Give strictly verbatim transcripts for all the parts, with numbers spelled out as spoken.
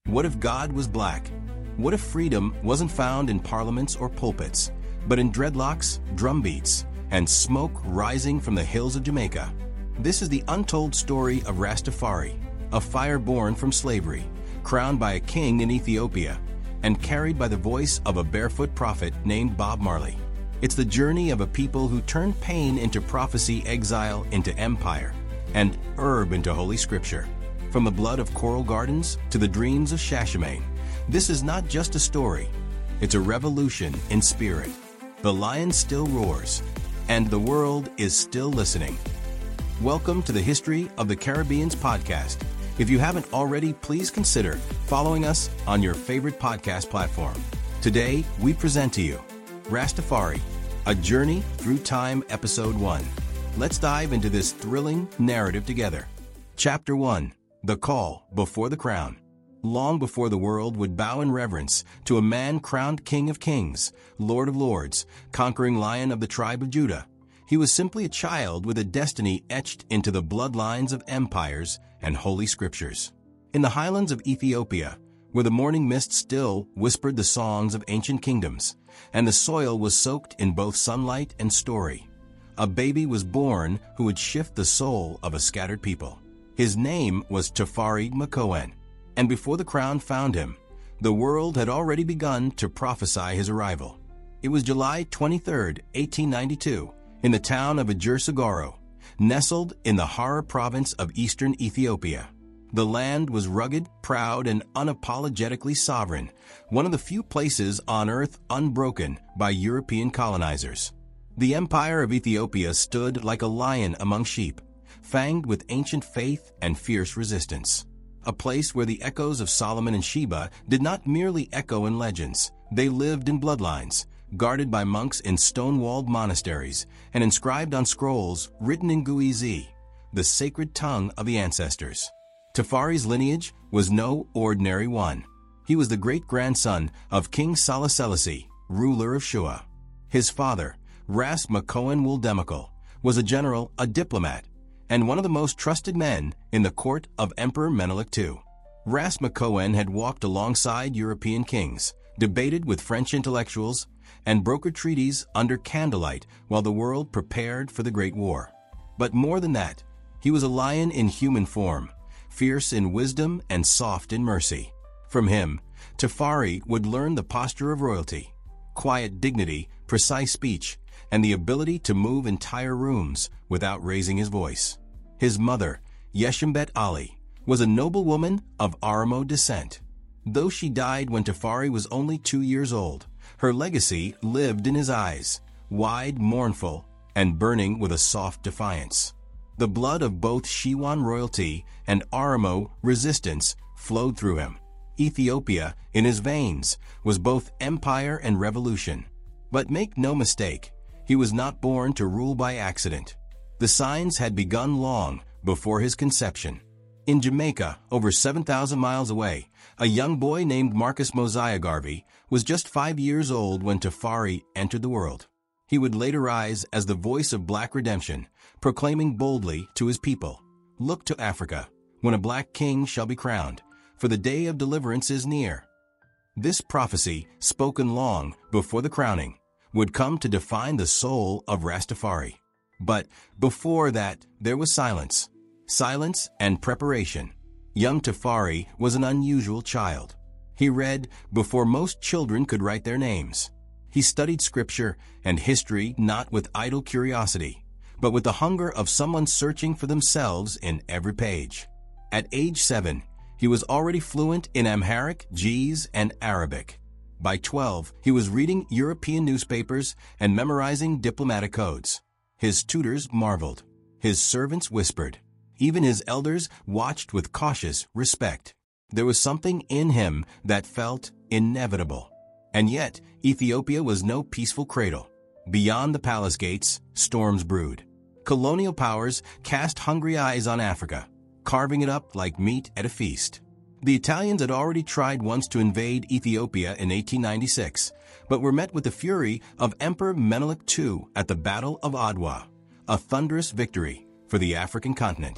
What if God was black? What if freedom wasn't found in parliaments or pulpits, but in dreadlocks, drumbeats, and smoke rising from the hills of Jamaica? This is the untold story of Rastafari, a fire born from slavery, crowned by a king in Ethiopia, and carried by the voice of a barefoot prophet named Bob Marley. It's the journey of a people who turned pain into prophecy, exile into empire, and herb into holy scripture. From the blood of coral gardens to the dreams of Shashamane, this is not just a story, it's a revolution in spirit. The lion still roars, and the world is still listening. Welcome to the History of the Caribbean's podcast. If you haven't already, please consider following us on your favorite podcast platform. Today, we present to you Rastafari, A Journey Through Time, Episode one. Let's dive into this thrilling narrative together. Chapter one. The Call Before the Crown. Long before the world would bow in reverence to a man crowned King of Kings, Lord of Lords, conquering Lion of the tribe of Judah, he was simply a child with a destiny etched into the bloodlines of empires and holy scriptures. In the highlands of Ethiopia, where the morning mist still whispered the songs of ancient kingdoms, and the soil was soaked in both sunlight and story, a baby was born who would shift the soul of a scattered people. His name was Tafari Makonnen, and before the crown found him, the world had already begun to prophesy his arrival. It was July twenty-third, eighteen ninety-two, in the town of Ajersagoro, nestled in the Harar province of eastern Ethiopia. The land was rugged, proud, and unapologetically sovereign, one of the few places on earth unbroken by European colonizers. The empire of Ethiopia stood like a lion among sheep, fanged with ancient faith and fierce resistance. A place where the echoes of Solomon and Sheba did not merely echo in legends, they lived in bloodlines, guarded by monks in stone-walled monasteries and inscribed on scrolls written in Guizi, the sacred tongue of the ancestors. Tafari's lineage was no ordinary one. He was the great-grandson of King Sahle Selassie, ruler of Shua. His father, Ras Makonnen Wuldemekal, was a general, a diplomat, and one of the most trusted men in the court of Emperor Menelik the Second. Ras Makonnen had walked alongside European kings, debated with French intellectuals, and brokered treaties under candlelight while the world prepared for the Great War. But more than that, he was a lion in human form, fierce in wisdom and soft in mercy. From him, Tafari would learn the posture of royalty, quiet dignity, precise speech, and the ability to move entire rooms without raising his voice. His mother, Yeshembet Ali, was a noblewoman of Oromo descent. Though she died when Tafari was only two years old, her legacy lived in his eyes, wide, mournful, and burning with a soft defiance. The blood of both Shewan royalty and Oromo resistance flowed through him. Ethiopia, in his veins, was both empire and revolution. But make no mistake, he was not born to rule by accident. The signs had begun long before his conception. In Jamaica, over seven thousand miles away, a young boy named Marcus Mosiah Garvey was just five years old when Tafari entered the world. He would later rise as the voice of black redemption, proclaiming boldly to his people, "Look to Africa, when a black king shall be crowned, for the day of deliverance is near." This prophecy, spoken long before the crowning, would come to define the soul of Rastafari. But before that, there was silence. Silence and preparation. Young Tafari was an unusual child. He read before most children could write their names. He studied scripture and history not with idle curiosity, but with the hunger of someone searching for themselves in every page. At age seven, he was already fluent in Amharic, Ge'ez, and Arabic. By twelve, he was reading European newspapers and memorizing diplomatic codes. His tutors marveled. His servants whispered. Even his elders watched with cautious respect. There was something in him that felt inevitable. And yet, Ethiopia was no peaceful cradle. Beyond the palace gates, storms brewed. Colonial powers cast hungry eyes on Africa, carving it up like meat at a feast. The Italians had already tried once to invade Ethiopia in eighteen ninety-six, but were met with the fury of Emperor Menelik the Second at the Battle of Adwa, a thunderous victory for the African continent.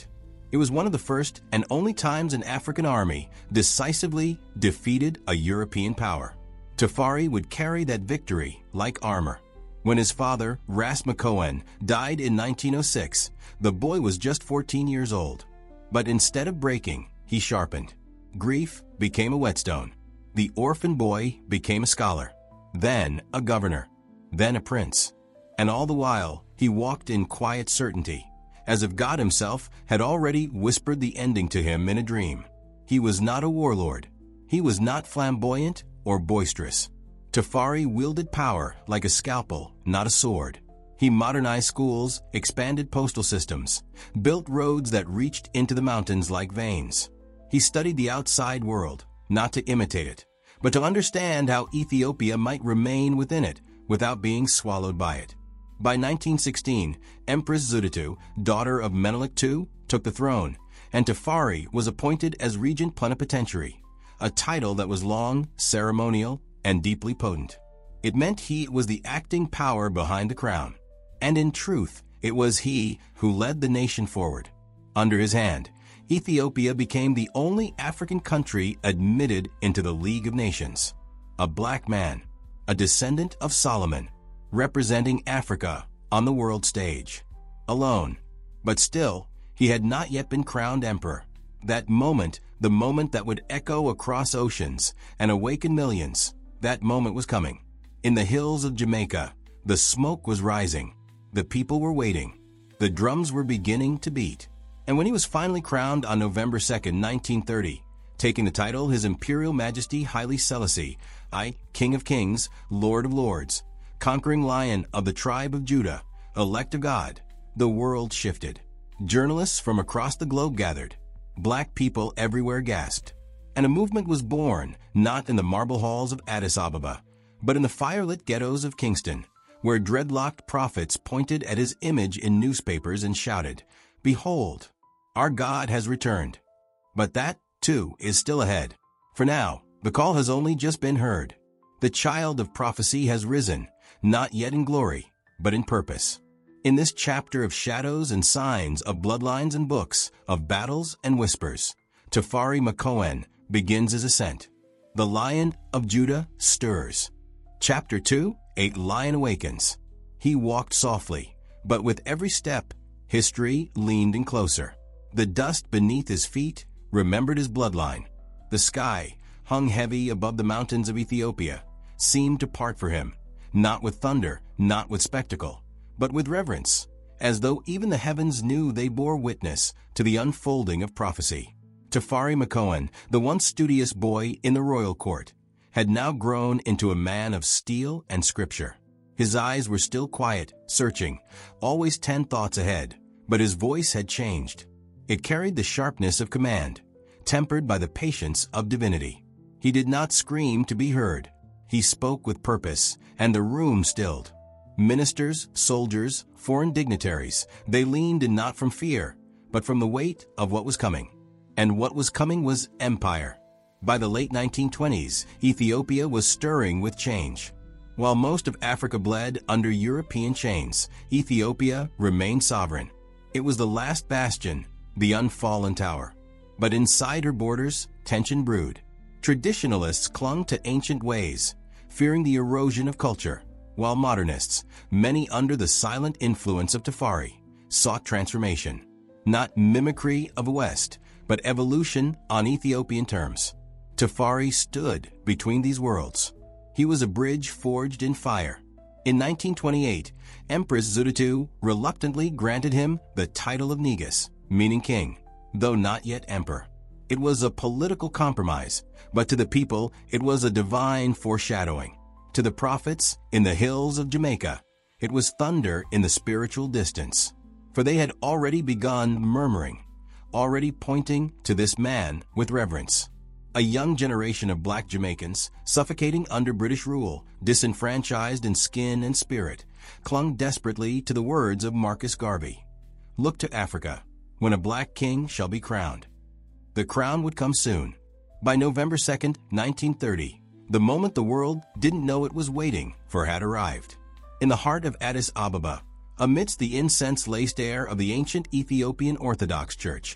It was one of the first and only times an African army decisively defeated a European power. Tafari would carry that victory like armor. When his father, Ras Makonnen, died in nineteen oh six, the boy was just fourteen years old. But instead of breaking, he sharpened. Grief became a whetstone. The orphan boy became a scholar, then a governor, then a prince. And all the while, he walked in quiet certainty, as if God himself had already whispered the ending to him in a dream. He was not a warlord. He was not flamboyant or boisterous. Tafari wielded power like a scalpel, not a sword. He modernized schools, expanded postal systems, built roads that reached into the mountains like veins. He studied the outside world, not to imitate it, but to understand how Ethiopia might remain within it without being swallowed by it. By nineteen sixteen, Empress Zuditu, daughter of Menelik the Second, took the throne, and Tafari was appointed as regent plenipotentiary, a title that was long, ceremonial, and deeply potent. It meant he was the acting power behind the crown, and in truth, it was he who led the nation forward. Under his hand, Ethiopia became the only African country admitted into the League of Nations. A black man, a descendant of Solomon, representing Africa on the world stage. Alone, but still, he had not yet been crowned emperor. That moment, the moment that would echo across oceans and awaken millions, that moment was coming. In the hills of Jamaica, the smoke was rising. The people were waiting. The drums were beginning to beat. And when he was finally crowned on November second, nineteen thirty, taking the title His Imperial Majesty Haile Selassie I, King of Kings, Lord of Lords, conquering lion of the tribe of Judah, elect of God, the world shifted. Journalists from across the globe gathered. Black people everywhere gasped. And a movement was born, not in the marble halls of Addis Ababa, but in the firelit ghettos of Kingston, where dreadlocked prophets pointed at his image in newspapers and shouted, "Behold, our God has returned." But that, too, is still ahead. For now, the call has only just been heard. The child of prophecy has risen, not yet in glory, but in purpose. In this chapter of shadows and signs, of bloodlines and books, of battles and whispers, Tafari Makonnen begins his ascent. The Lion of Judah stirs. Chapter two, A Lion Awakens. He walked softly, but with every step, history leaned in closer. The dust beneath his feet remembered his bloodline. The sky, hung heavy above the mountains of Ethiopia, seemed to part for him, not with thunder, not with spectacle, but with reverence, as though even the heavens knew they bore witness to the unfolding of prophecy. Tafari Makonnen, the once studious boy in the royal court, had now grown into a man of steel and scripture. His eyes were still quiet, searching, always ten thoughts ahead, but his voice had changed. It carried the sharpness of command, tempered by the patience of divinity. He did not scream to be heard. He spoke with purpose, and the room stilled. Ministers, soldiers, foreign dignitaries, they leaned in not from fear, but from the weight of what was coming. And what was coming was empire. By the late nineteen twenties, Ethiopia was stirring with change. While most of Africa bled under European chains, Ethiopia remained sovereign. It was the last bastion, the unfallen tower. But inside her borders, tension brewed. Traditionalists clung to ancient ways, fearing the erosion of culture, while modernists, many under the silent influence of Tafari, sought transformation. Not mimicry of the West, but evolution on Ethiopian terms. Tafari stood between these worlds. He was a bridge forged in fire. In nineteen twenty-eight, Empress Zuditu reluctantly granted him the title of Negus, meaning king, though not yet emperor. It was a political compromise, but to the people it was a divine foreshadowing. To the prophets in the hills of Jamaica, it was thunder in the spiritual distance. For they had already begun murmuring, already pointing to this man with reverence. A young generation of black Jamaicans, suffocating under British rule, disenfranchised in skin and spirit, clung desperately to the words of Marcus Garvey. Look to Africa, when a black king shall be crowned. The crown would come soon. By November second, nineteen thirty, the moment the world didn't know it was waiting for had arrived. In the heart of Addis Ababa, amidst the incense-laced air of the ancient Ethiopian Orthodox Church,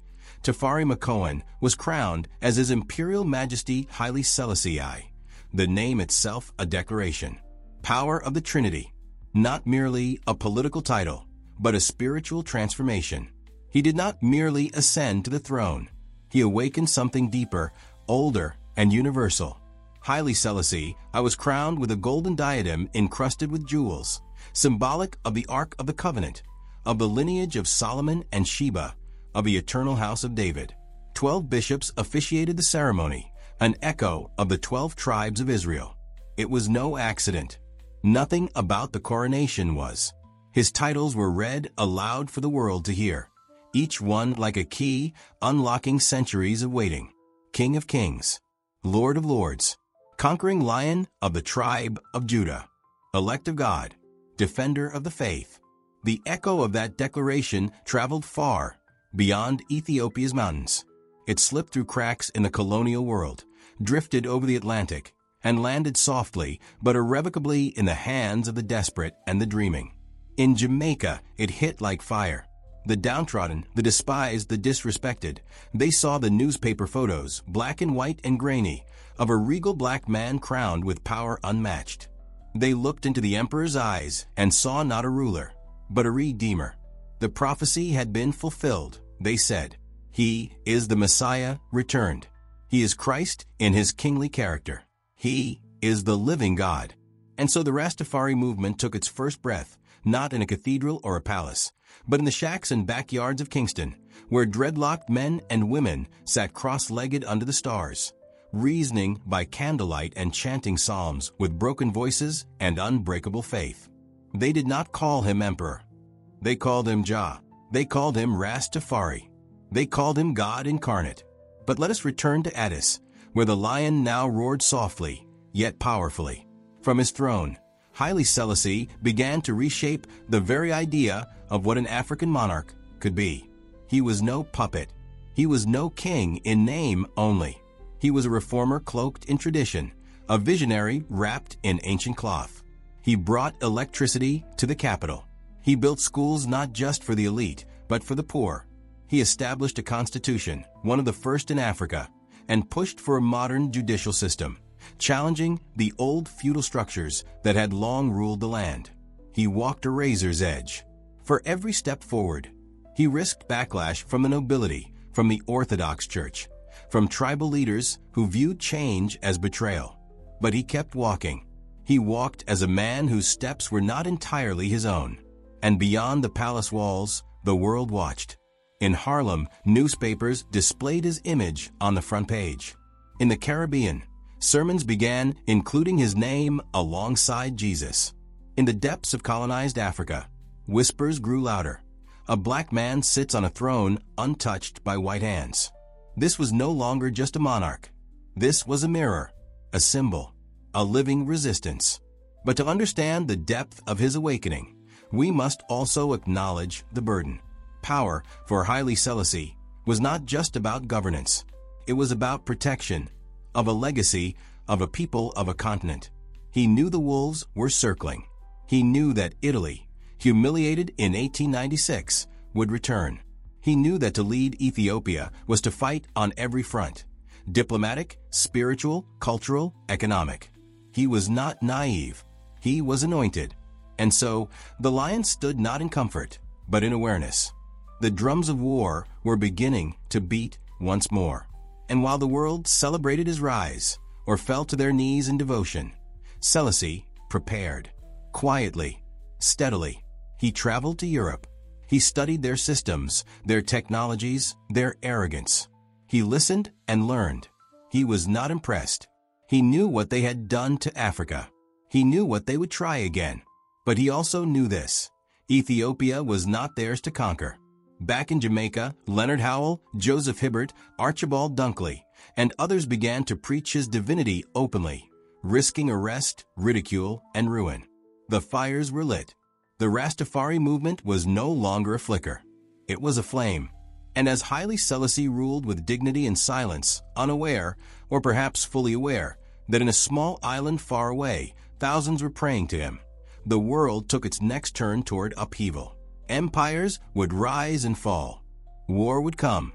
Tafari Makonnen was crowned as His Imperial Majesty Haile Selassie I, the name itself a declaration. Power of the Trinity, not merely a political title, but a spiritual transformation. He did not merely ascend to the throne. He awakened something deeper, older, and universal. Haile Selassie I was crowned with a golden diadem encrusted with jewels, symbolic of the Ark of the Covenant, of the lineage of Solomon and Sheba, of the eternal house of David. Twelve bishops officiated the ceremony, an echo of the twelve tribes of Israel. It was no accident. Nothing about the coronation was. His titles were read aloud for the world to hear, each one like a key unlocking centuries of waiting. King of Kings, Lord of Lords, conquering Lion of the tribe of Judah, elect of God, defender of the faith. The echo of that declaration traveled far, beyond Ethiopia's mountains. It slipped through cracks in the colonial world, drifted over the Atlantic, and landed softly but irrevocably in the hands of the desperate and the dreaming. In Jamaica, it hit like fire. The downtrodden, the despised, the disrespected, they saw the newspaper photos, black and white and grainy, of a regal black man crowned with power unmatched. They looked into the emperor's eyes and saw not a ruler, but a redeemer. The prophecy had been fulfilled, they said. He is the Messiah returned. He is Christ in his kingly character. He is the living God. And so the Rastafari movement took its first breath, not in a cathedral or a palace, but in the shacks and backyards of Kingston, where dreadlocked men and women sat cross-legged under the stars, reasoning by candlelight and chanting psalms with broken voices and unbreakable faith. They did not call him emperor. They called him Jah. They called him Rastafari. They called him God incarnate. But let us return to Addis, where the lion now roared softly, yet powerfully. From his throne, Haile Selassie began to reshape the very idea of what an African monarch could be. He was no puppet. He was no king in name only. He was a reformer cloaked in tradition, a visionary wrapped in ancient cloth. He brought electricity to the capital. He built schools not just for the elite, but for the poor. He established a constitution, one of the first in Africa, and pushed for a modern judicial system, challenging the old feudal structures that had long ruled the land. He walked a razor's edge. For every step forward, he risked backlash from the nobility, from the Orthodox Church, from tribal leaders who viewed change as betrayal. But he kept walking. He walked as a man whose steps were not entirely his own. And beyond the palace walls, the world watched. In Harlem, newspapers displayed his image on the front page. In the Caribbean, sermons began including his name alongside Jesus. In the depths of colonized Africa, whispers grew louder. A black man sits on a throne untouched by white hands. This was no longer just a monarch. This was a mirror, a symbol, a living resistance. But to understand the depth of his awakening, we must also acknowledge the burden. Power for Haile Selassie was not just about governance. It was about protection, of a legacy, of a people, of a continent. He knew the wolves were circling. He knew that Italy, humiliated in eighteen ninety-six, would return. He knew that to lead Ethiopia was to fight on every front, diplomatic, spiritual, cultural, economic. He was not naive. He was anointed. And so, the lion stood not in comfort, but in awareness. The drums of war were beginning to beat once more. And while the world celebrated his rise, or fell to their knees in devotion, Selassie prepared. Quietly, steadily, he traveled to Europe. He studied their systems, their technologies, their arrogance. He listened and learned. He was not impressed. He knew what they had done to Africa. He knew what they would try again. But he also knew this: Ethiopia was not theirs to conquer. Back in Jamaica, Leonard Howell, Joseph Hibbert, Archibald Dunkley, and others began to preach his divinity openly, risking arrest, ridicule, and ruin. The fires were lit. The Rastafari movement was no longer a flicker. It was a flame. And as Haile Selassie ruled with dignity and silence, unaware, or perhaps fully aware, that in a small island far away, thousands were praying to him, the world took its next turn toward upheaval. Empires would rise and fall. War would come.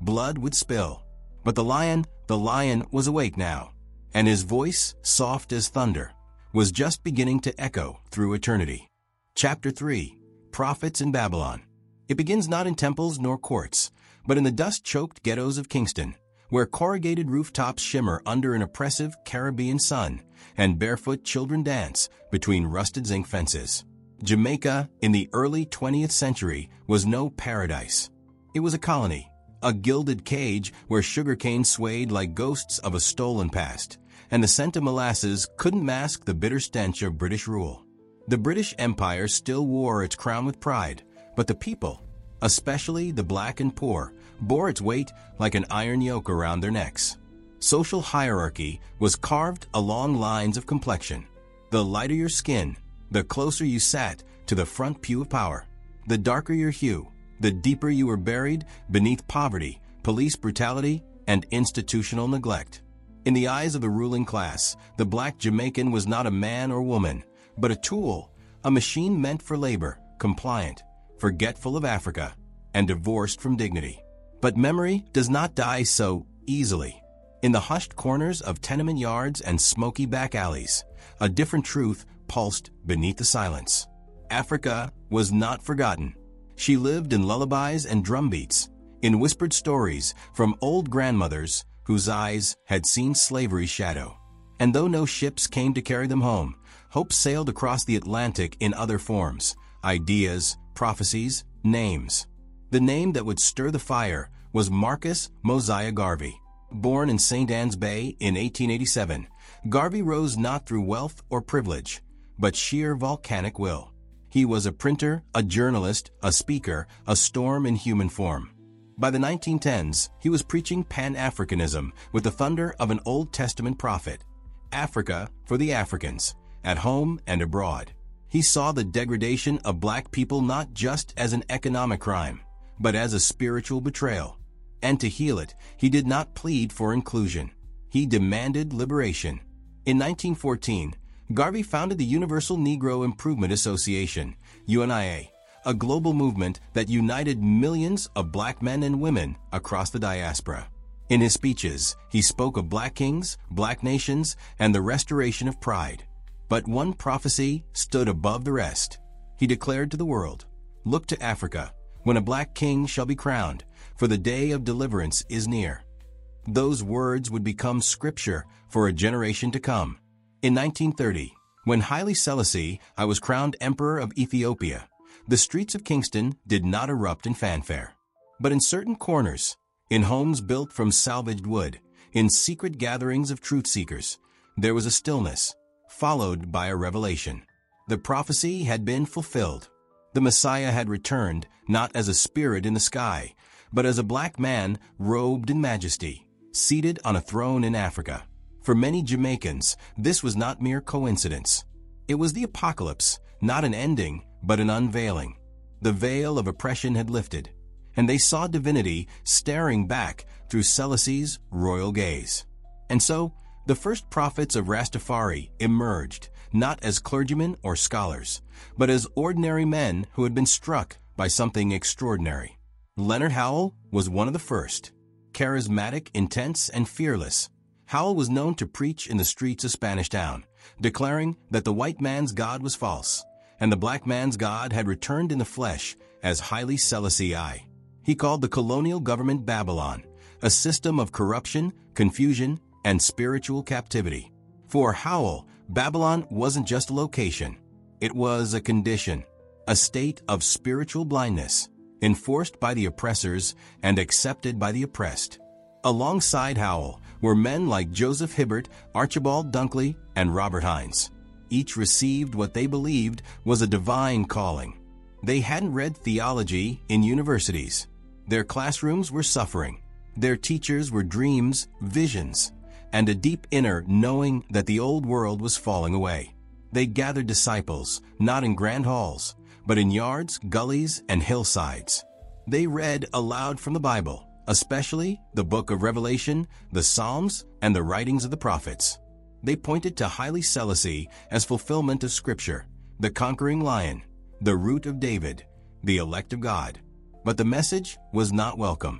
blood would spill. But the lion, the lion was awake now, and his voice, soft as thunder, was just beginning to echo through eternity. Chapter three. Prophets in Babylon. It begins not in temples nor courts, but in the dust-choked ghettos of Kingston, where corrugated rooftops shimmer under an oppressive Caribbean sun, and barefoot children dance between rusted zinc fences. Jamaica, in the early twentieth century, was no paradise. It was a colony, a gilded cage where sugarcane swayed like ghosts of a stolen past, and the scent of molasses couldn't mask the bitter stench of British rule. The British Empire still wore its crown with pride, but the people, especially the black and poor, bore its weight like an iron yoke around their necks. Social hierarchy was carved along lines of complexion. The lighter your skin, the closer you sat to the front pew of power. The darker your hue, the deeper you were buried beneath poverty, police brutality, and institutional neglect. In the eyes of the ruling class, the black Jamaican was not a man or woman, but a tool, a machine meant for labor, compliant, forgetful of Africa, and divorced from dignity. But memory does not die so easily. In the hushed corners of tenement yards and smoky back alleys, a different truth pulsed beneath the silence. Africa was not forgotten. She lived in lullabies and drumbeats, in whispered stories from old grandmothers whose eyes had seen slavery's shadow. And though no ships came to carry them home, hope sailed across the Atlantic in other forms, ideas, prophecies, names. The name that would stir the fire was Marcus Mosiah Garvey. Born in Saint Anne's Bay in eighteen eighty-seven, Garvey rose not through wealth or privilege, but sheer volcanic will. He was a printer, a journalist, a speaker, a storm in human form. By the nineteen tens, he was preaching Pan-Africanism with the thunder of an Old Testament prophet. Africa for the Africans, at home and abroad. He saw the degradation of black people not just as an economic crime, but as a spiritual betrayal. And to heal it, he did not plead for inclusion. He demanded liberation. In nineteen fourteen, Garvey founded the Universal Negro Improvement Association, U N I A, a global movement that united millions of black men and women across the diaspora. In his speeches, he spoke of black kings, black nations, and the restoration of pride. But one prophecy stood above the rest. He declared to the world, "Look to Africa, when a black king shall be crowned, for the day of deliverance is near." Those words would become scripture for a generation to come. In nineteen thirty, when Haile Selassie I was crowned Emperor of Ethiopia, the streets of Kingston did not erupt in fanfare. But in certain corners, in homes built from salvaged wood, in secret gatherings of truth-seekers, there was a stillness, followed by a revelation. The prophecy had been fulfilled. The Messiah had returned, not as a spirit in the sky, but as a black man robed in majesty, seated on a throne in Africa. For many Jamaicans, this was not mere coincidence. It was the apocalypse, not an ending, but an unveiling. The veil of oppression had lifted, and they saw divinity staring back through Selassie's royal gaze. And so, the first prophets of Rastafari emerged, not as clergymen or scholars, but as ordinary men who had been struck by something extraordinary. Leonard Howell was one of the first. Charismatic, intense, and fearless, Howell was known to preach in the streets of Spanish Town, declaring that the white man's God was false, and the black man's God had returned in the flesh as Haile Selassie I. He called the colonial government Babylon, a system of corruption, confusion, and spiritual captivity. For Howell, Babylon wasn't just a location. It was a condition, a state of spiritual blindness, enforced by the oppressors and accepted by the oppressed. Alongside Howell were men like Joseph Hibbert, Archibald Dunkley, and Robert Hines. Each received what they believed was a divine calling. They hadn't read theology in universities. Their classrooms were suffering. Their teachers were dreams, visions, and a deep inner knowing that the old world was falling away. They gathered disciples, not in grand halls, but in yards, gullies, and hillsides. They read aloud from the Bible, especially the book of Revelation, the Psalms, and the writings of the prophets. They pointed to Haile Selassie as fulfillment of Scripture, the conquering lion, the root of David, the elect of God. But the message was not welcome.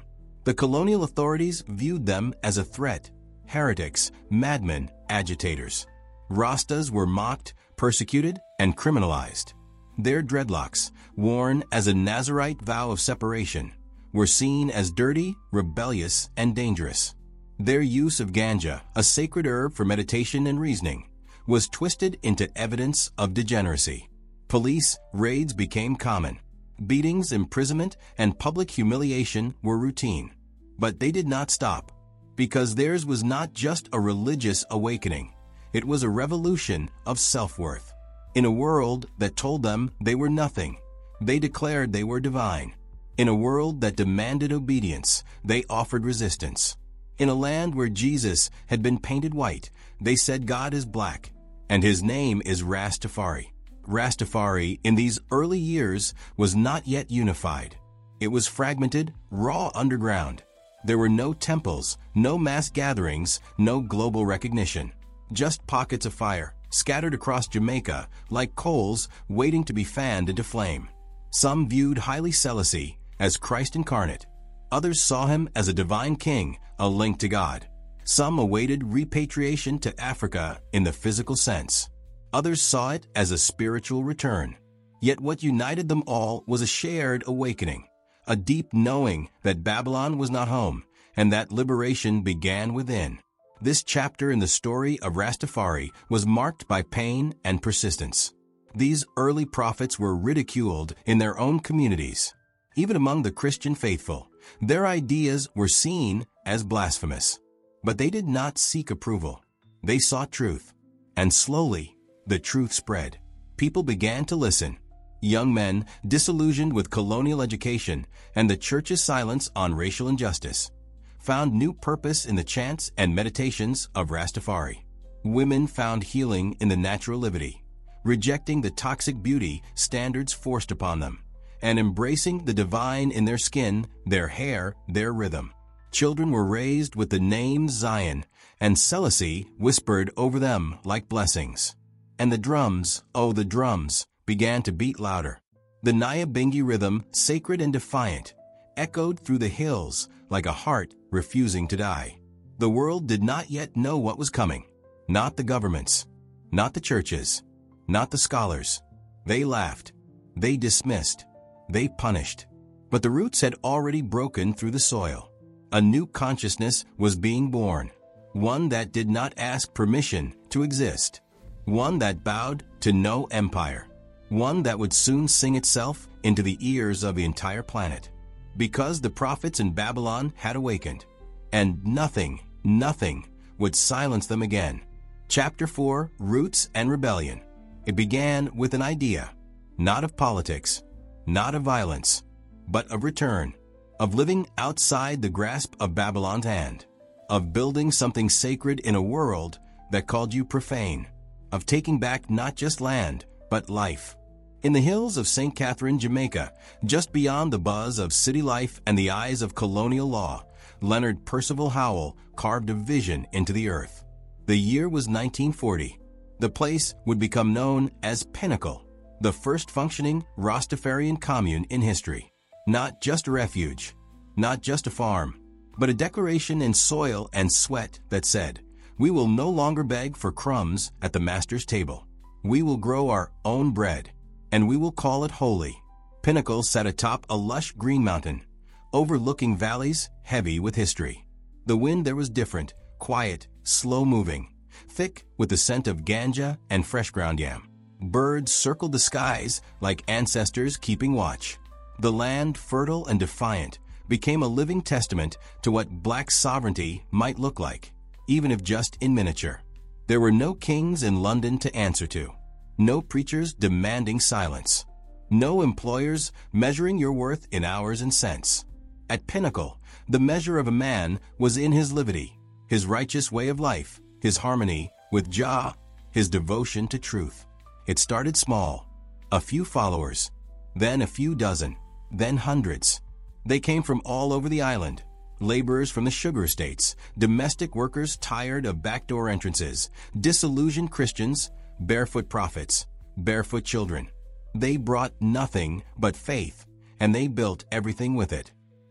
The colonial authorities viewed them as a threat, heretics, madmen, agitators. Rastas were mocked, persecuted, and criminalized. Their dreadlocks, worn as a Nazirite vow of separation, were seen as dirty, rebellious, and dangerous. Their use of ganja, a sacred herb for meditation and reasoning, was twisted into evidence of degeneracy. Police raids became common. Beatings, imprisonment, and public humiliation were routine. But they did not stop, because theirs was not just a religious awakening. It was a revolution of self-worth. In a world that told them they were nothing, they declared they were divine. In a world that demanded obedience, they offered resistance. In a land where Jesus had been painted white, they said God is black, and his name is Rastafari. Rastafari, in these early years, was not yet unified. It was fragmented, raw underground. There were no temples, no mass gatherings, no global recognition. Just pockets of fire, scattered across Jamaica, like coals waiting to be fanned into flame. Some viewed Haile Selassie as Christ incarnate. Others saw him as a divine king, a link to God. Some awaited repatriation to Africa in the physical sense. Others saw it as a spiritual return. Yet what united them all was a shared awakening, a deep knowing that Babylon was not home, and that liberation began within. This chapter in the story of Rastafari was marked by pain and persistence. These early prophets were ridiculed in their own communities. Even among the Christian faithful, their ideas were seen as blasphemous. But they did not seek approval. They sought truth. And slowly, the truth spread. People began to listen. Young men, disillusioned with colonial education and the church's silence on racial injustice, found new purpose in the chants and meditations of Rastafari. Women found healing in the natural liberty, rejecting the toxic beauty standards forced upon them, and embracing the divine in their skin, their hair, their rhythm. Children were raised with the name Zion, and Selassie whispered over them like blessings. And the drums, oh the drums, began to beat louder. The Nyabingi rhythm, sacred and defiant, echoed through the hills like a heart refusing to die. The world did not yet know what was coming. Not the governments, not the churches, not the scholars. They laughed. They dismissed. They punished. But the roots had already broken through the soil. A new consciousness was being born, one that did not ask permission to exist, one that bowed to no empire, one that would soon sing itself into the ears of the entire planet. Because the prophets in Babylon had awakened, and nothing, nothing would silence them again. Chapter four, Roots and Rebellion. It began with an idea, not of politics, not of violence, but of return, of living outside the grasp of Babylon's hand, of building something sacred in a world that called you profane, of taking back not just land, but life. In the hills of Saint Catherine, Jamaica, just beyond the buzz of city life and the eyes of colonial law, Leonard Percival Howell carved a vision into the earth. The year was nineteen forty. The place would become known as Pinnacle, the first functioning Rastafarian commune in history. Not just a refuge, not just a farm, but a declaration in soil and sweat that said, we will no longer beg for crumbs at the master's table. We will grow our own bread, and we will call it holy. Pinnacle sat atop a lush green mountain, overlooking valleys heavy with history. The wind there was different, quiet, slow-moving, thick with the scent of ganja and fresh ground yam. Birds circled the skies like ancestors keeping watch. The land, fertile and defiant, became a living testament to what black sovereignty might look like, even if just in miniature. There were no kings in London to answer to, no preachers demanding silence, no employers measuring your worth in hours and cents. At Pinnacle, the measure of a man was in his liberty, his righteous way of life, his harmony with Jah, his devotion to truth. It started small, a few followers, then a few dozen, then hundreds. They came from all over the island, laborers from the sugar estates, domestic workers tired of backdoor entrances, disillusioned Christians, barefoot prophets, barefoot children. They brought nothing but faith, and they built everything with it.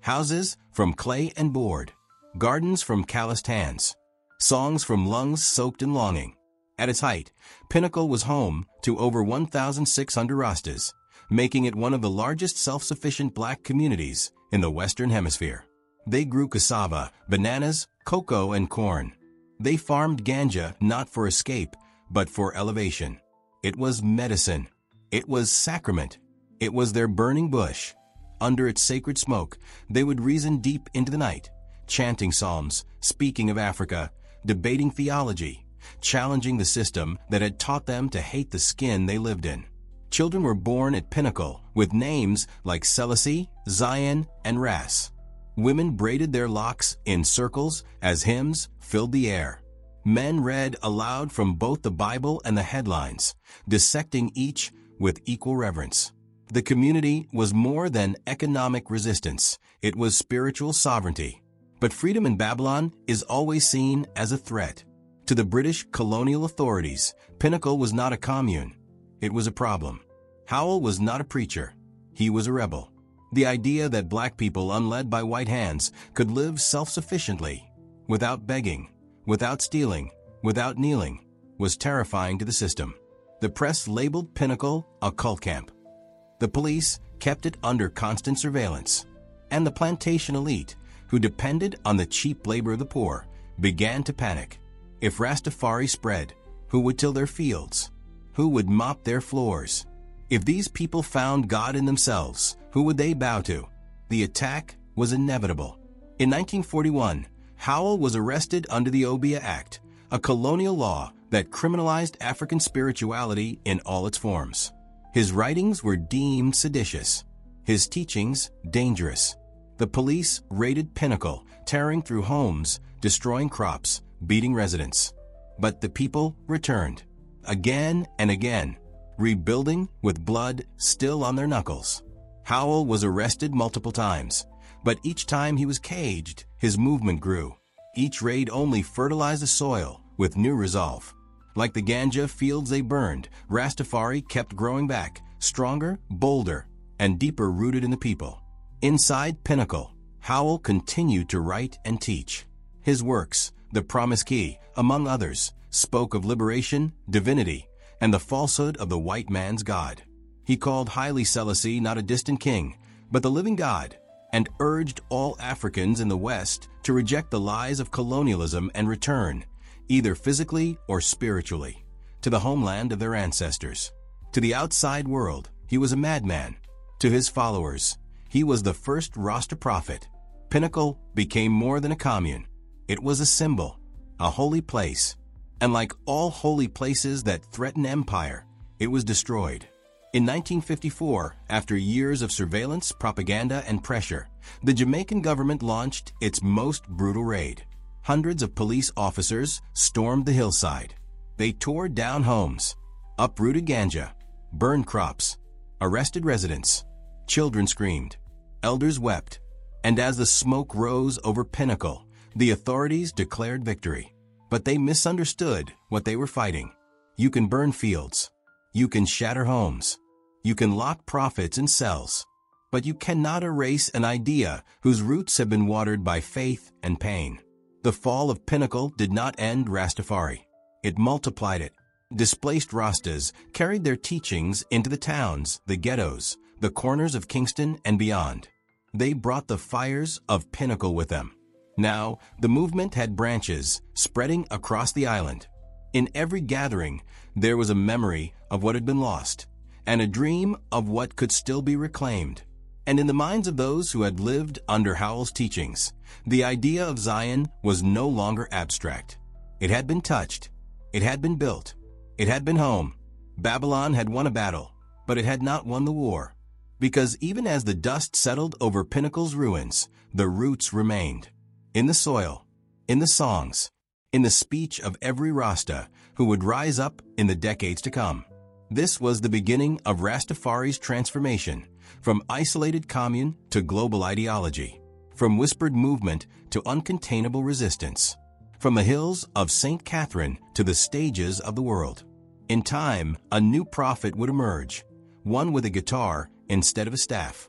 houses from clay and board, gardens from calloused hands, songs from lungs soaked in longing. At its height, Pinnacle was home to over one thousand six hundred Rastas, making it one of the largest self-sufficient black communities in the Western Hemisphere. They grew cassava, bananas, cocoa, and corn. They farmed ganja not for escape, but for elevation. It was medicine. It was sacrament. It was their burning bush. Under its sacred smoke, they would reason deep into the night, chanting psalms, speaking of Africa, debating theology, challenging the system that had taught them to hate the skin they lived in. Children were born at Pinnacle with names like Selassie, Zion, and Ras. Women braided their locks in circles as hymns filled the air. Men read aloud from both the Bible and the headlines, dissecting each with equal reverence. The community was more than economic resistance. It was spiritual sovereignty. But freedom in Babylon is always seen as a threat. To the British colonial authorities, Pinnacle was not a commune. It was a problem. Howell was not a preacher. He was a rebel. The idea that black people unled by white hands could live self-sufficiently, without begging, without stealing, without kneeling, was terrifying to the system. The press labeled Pinnacle a cult camp. The police kept it under constant surveillance. And the plantation elite, who depended on the cheap labor of the poor, began to panic. If Rastafari spread, who would till their fields? Who would mop their floors? If these people found God in themselves, who would they bow to? The attack was inevitable. In nineteen forty-one, Howell was arrested under the Obeah Act, a colonial law that criminalized African spirituality in all its forms. His writings were deemed seditious, his teachings dangerous. The police raided Pinnacle, tearing through homes, destroying crops, beating residents. But the people returned, again and again, rebuilding with blood still on their knuckles. Howell was arrested multiple times, but each time he was caged, his movement grew. Each raid only fertilized the soil with new resolve. Like the ganja fields they burned, Rastafari kept growing back, stronger, bolder, and deeper rooted in the people. Inside Pinnacle, Howell continued to write and teach. His works, The Promise Key, among others, spoke of liberation, divinity, and the falsehood of the white man's God. He called Haile Selassie not a distant king, but the living God, and urged all Africans in the West to reject the lies of colonialism and return, either physically or spiritually, to the homeland of their ancestors. To the outside world, he was a madman. To his followers, he was the first Rasta prophet. Pinnacle became more than a commune. It was a symbol, a holy place. And like all holy places that threaten empire, it was destroyed. In nineteen fifty-four, after years of surveillance, propaganda, and pressure, the Jamaican government launched its most brutal raid. Hundreds of police officers stormed the hillside. They tore down homes, uprooted ganja, burned crops, arrested residents. Children screamed, elders wept, and as the smoke rose over Pinnacle, the authorities declared victory. But they misunderstood what they were fighting. You can burn fields. You can shatter homes. You can lock prophets in cells. But you cannot erase an idea whose roots have been watered by faith and pain. The fall of Pinnacle did not end Rastafari. It multiplied it. Displaced Rastas carried their teachings into the towns, the ghettos, the corners of Kingston and beyond. They brought the fires of Pinnacle with them. Now, the movement had branches spreading across the island. In every gathering, there was a memory of what had been lost, and a dream of what could still be reclaimed. And in the minds of those who had lived under Howell's teachings, the idea of Zion was no longer abstract. It had been touched. It had been built. It had been home. Babylon had won a battle, but it had not won the war. Because even as the dust settled over Pinnacle's ruins, the roots remained. In the soil, in the songs, in the speech of every Rasta who would rise up in the decades to come. This was the beginning of Rastafari's transformation, from isolated commune to global ideology, from whispered movement to uncontainable resistance, from the hills of Saint Catherine to the stages of the world. In time, a new prophet would emerge, one with a guitar instead of a staff,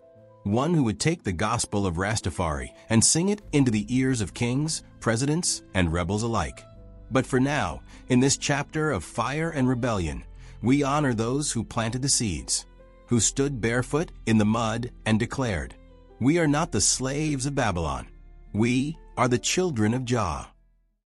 one who would take the gospel of Rastafari and sing it into the ears of kings, presidents, and rebels alike. But for now, in this chapter of fire and rebellion, we honor those who planted the seeds, who stood barefoot in the mud and declared, "We are not the slaves of Babylon. We are the children of Jah."